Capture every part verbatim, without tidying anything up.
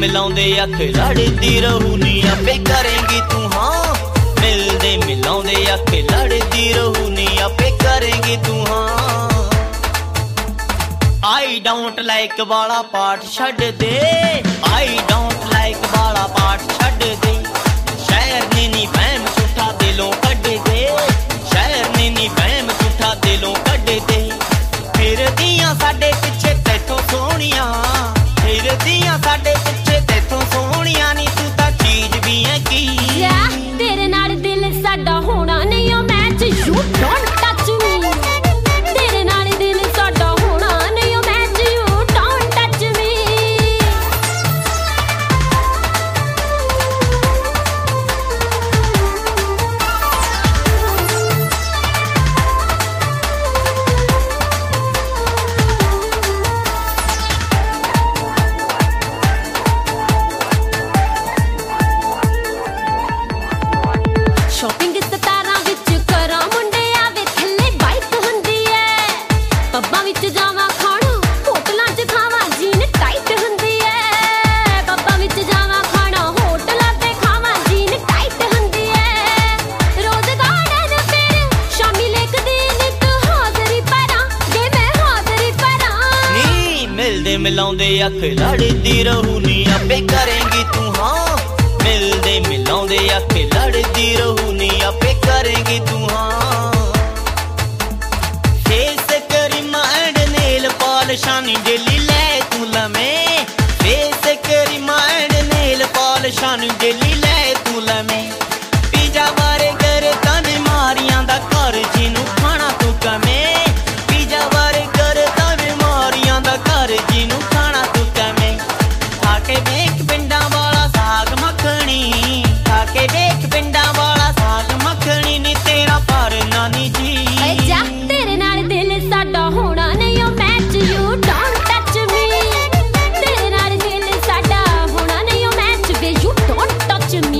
मिलाउंदे अख लड़दी रहू नी आपे करेंगी तू हाँ। मिलदे मिलाउंदे अख लड़दी रहू नी आपे करेंगी तू हाँ। आई डोंट लाइक वाला पाठ छड़ दे, आई डोंट लाइक वाला पाठ छड़ दे। शहर ने नी वहम झूठा दिलों कढ दे, शहर ने नी वहम झूठा दिलों कढ दे। फिर दियां साडे पिछे तैथों सोहणियां, फिर दियां साडे पिछे तैथों सोहणियां नी तू तां चीज भी है की। तेरे नाल दिल साडा होना नहीं ओ match, you don't touch me. तेरे नाल दिल साडा होना नहीं ओ match, you don't touch me. Shopping सतारां विच करा मुंडिया वे थल्ले बाइक हुंदी है। पब्बां विच जावां खाना, होटलां च खावां जीन टाइट हुंदी है। पब्बां विच जावां खाना, होटलां ते खावां जीन टाइट हुंदी है। रोज गार्डन फिर शामी लिखदी नित हाज़री परां, जे मैं हाज़री परां। नी मिलदे मिलाउंदे अख लड़दी रहू नी आपे करेंगी तू हाँ। मिलदे मिलाउंदे अख लड़दी रहू नी आपे करेंगी तू हाँ। फेस करीमा एंड नेल पॉलिशां नी डेली ले तू लमे, फेस करीमा एंड नेल पॉलिशां नी डेली ले तू लमे। पीजा बारे करे तन मारियां दा घर जिनू खाना तू कमे, पीजा बारे करे तन मारियां दा घर जिनू खाना तू कमे। खाके वेख पिंडां वाला साग मखनी, खाके वेख पिंडां वाला साग मखनी नी तेरा पर नानी जी। ए जा तेरे नाल दिल साडा होना नहीं ओ match, you don't touch me. तेरे नाल दिल साडा होना नहीं ओ मैच वे, यू डोंट टच मी।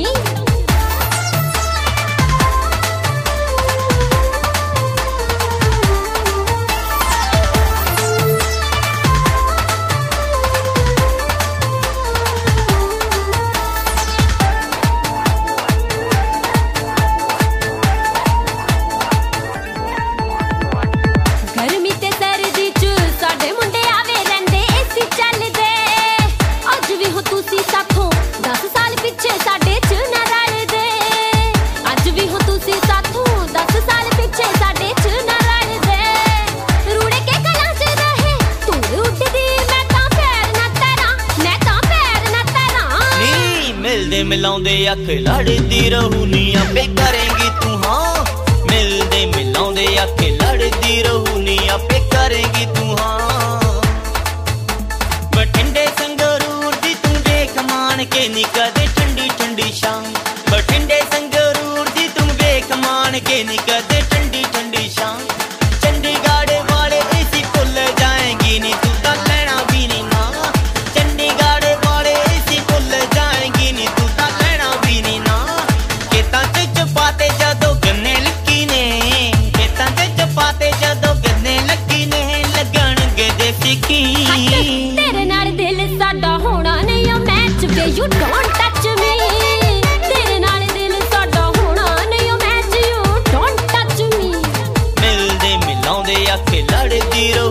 गर्मी ते सर्दी च साडे मुंडे आवे रहिंदे एसी चलदे। अज भी हो तुसी साथों दस साल पिछे साडे च ना रलदे। अज भी हो तुसी साथों दस साल पिछे साडे च ना रलदे। रूड़े के गलां च रहे धूड़ उड्डदी, मैं तां पैर ना तरां, मैं तां पैर ना तरां। नी मिलदे मिलाउंदे अख लड़दी रहू नी आपे करेंगी तू हाँ। मिलदे मिलाउंदे अख लड़दी रहू नी आपे करेंगी तू हाँ। बठिंडे संगरूर दी तू देख मान के नी कदे ठंडी ठंडी शाम, बठिंडे संगरूर दी तू देख मान के नी कदे ठंडी ठंडी शाम। चंडीगढ़ वाले एसी भुल जाएंगी नी तू तां लेना भी नी ना, चंडीगढ़ वाले एसी भुल जाएंगी नी तू तां लेना भी नी ना। खेतां च चपाते जदों गन्ने लगी ने, खेतां च चपाते जदों गन्ने लगी ने लगणगे देसी घी। तेरे नाल दिल साडा होना नहीं ओ मैच वे, यू डोंट टच मी। तेरे नाल दिल साडा होना नहीं ओ match, you don't touch me. मिलदे मिलाउंदे अख लड़दी रहू